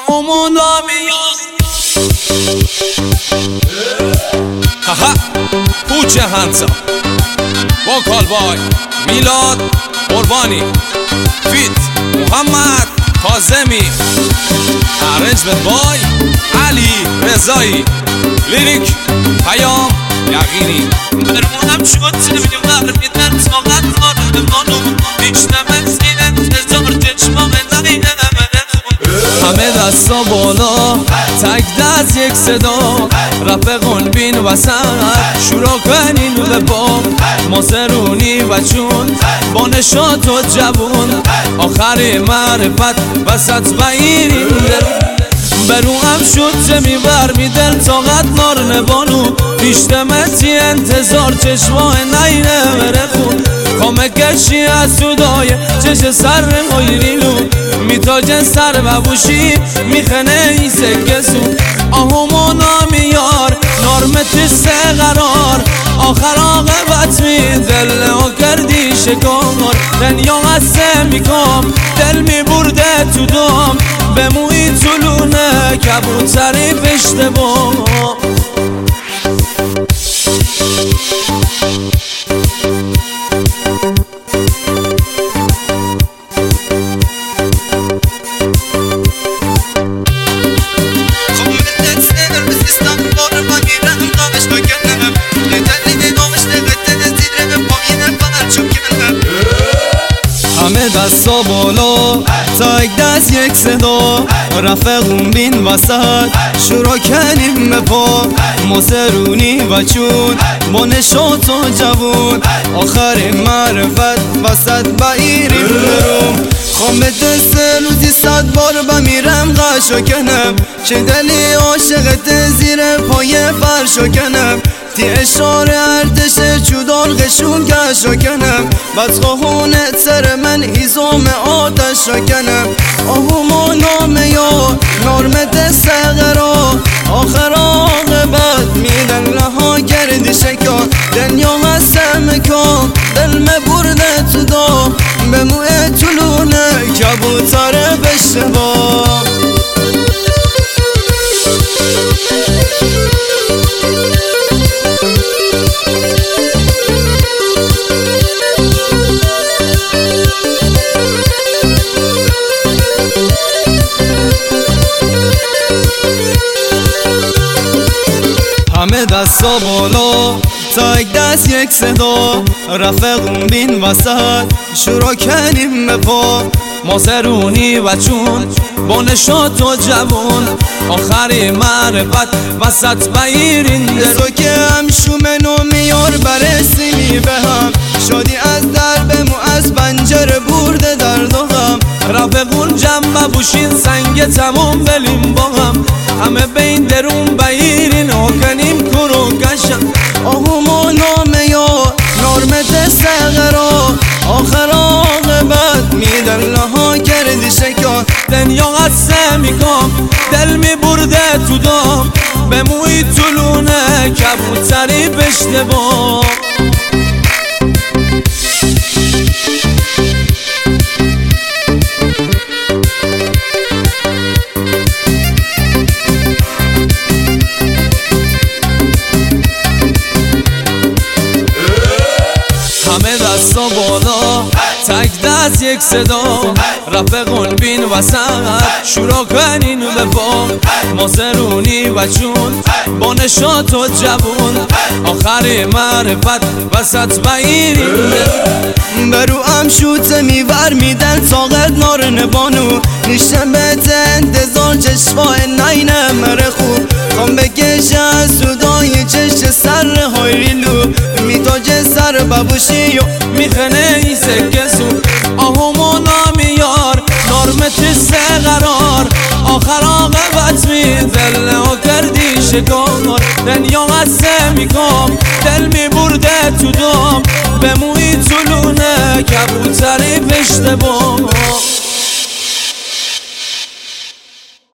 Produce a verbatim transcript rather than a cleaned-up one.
آهمون نمیاد. هاها پوچه هنسا با کالبای میلاد قربانی فیت محمد کاظمی ارنجمنت بای علی رضایی لیریک پیام یقینی. برمونم شد نمیدیم قبر میدن ساقت نارد مانو بیشتم سینت هزار چشمام نقیده همه دستا بالا تک دست یک صدا رفقون بین وسط شروع کنین به با مازرونی و چون با نشاط و جوون آخر معرفت وسط بایرین برو هم شد زمی بر می دل طاقت نار نبانو پیشتمتی انتظار چشماه نینه بره خون کامه کشی از صدای چش سر مایرینو میتاج سر و بوشی میخنه ای سکسو آهمو نامیار نارمت سه قرار آخر آقابت می دل ها کردی شکار دنیا قصه میکام دل میبرده تو دام به موی طولونه کبوتری اشتباه همه دستا بالا تا یک دست یک صدا رفقون بین وسط شروع کنیم به پا مازرونی و چون با نشاط و جوون آخر معرفت وسط بایریم بروم خوام به دست روزی صد بار بمیرم غشا کنم چه دلی عاشقت زیر پای فرشا کنم تی اشاره ارتش چودار قشون کشا کنم بس خواهونت سر من هیزام آتش را کنم آهما نامه یا نارمت سقرا آخر آقابت میدن لها گردی شکا دنیا قسم کن دل مبرده تو دا به موی طولونه کبوتر بشتبا همه دستا بالا تا یک دست یک صدا رفقون بین وسط شروع کنیم به پا مازرونی و چون با نشاط و جوون آخر معرفت وسط بایرین درو که هم شومنو میار برسیمی به هم شادی از دربمو از پنجره برده درد و غم رفقون جمع بوشین سنگ تمام بلیم با هم همه بین درون بایرین و کنیم کرو کشم آهما نامه یا نارمت سقرا آخر آقابت میدن لها کردی شکا دنیا قصه میکام دل میبرده تو دام به موی طولونه کبوتری بشتباه همه دستا بالا تک دست یک صدا رفقون بین وسط شروع کنین به با مازرونی و چون با نشاط و جوون آخر معرفت وسط بایرین برو هم شوت میور میدن طاقت نار نبانو نیشتم بهت انتظار چشماه نینه مره خوب خوام بکش از صدای چش سر هایریلو میتاج سر ببوشی و میخنه ای سکسو آهمو نامیار نارمت سه قرار آخر آقابت می دل ها کردی شکار دنیا قصه میکام دل میبرده تو دام به موی طولونه کبوتری پشت بام